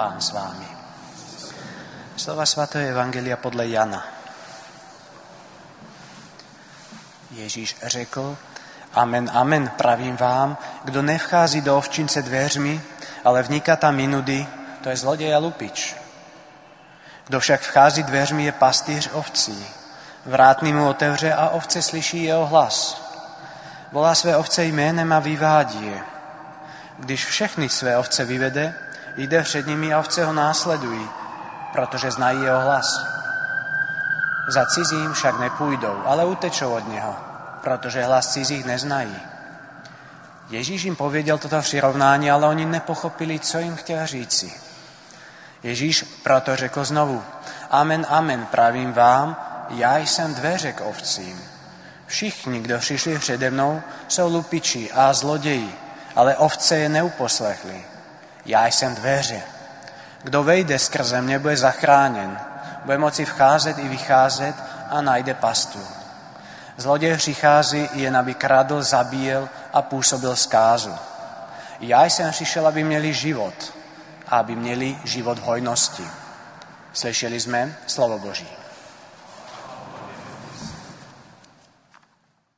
Pán s vámi. Slova svätého Evangelia podľa Jana. Ježíš řekl: Amen, amen, pravím vám, kdo nevchází do ovčince dveřmi, ale vniká tam inudy, to je zlodej a lupič. Kdo však vchází dveřmi, je pastýř ovcí. Vrátný mu otevře a ovce slyší jeho hlas. Volá své ovce jménem a vyvádí je. Když všechny své ovce vyvede, jde před nimi a ovce ho následují, protože znají jeho hlas. Za cizím však nepůjdou, ale utečou od něho, protože hlas cizích neznají. Ježíš jim pověděl toto přirovnání, ale oni nepochopili, co jim chtěl říci. Ježíš proto řekl znovu: Amen, amen, pravím vám, já jsem dveře k ovcím. Všichni, kdo přišli přede mnou, jsou lupiči a zloději, ale ovce je neuposlechli. Já jsem dveře. Kdo vejde skrze mě, bude zachráněn. Bude moci vcházet i vycházet a najde pastu. Zloděj přichází jen, aby kradl, zabíjel a působil zkázu. Já jsem přišel, aby měli život a aby měli život v hojnosti. Slyšeli jsme slovo Boží.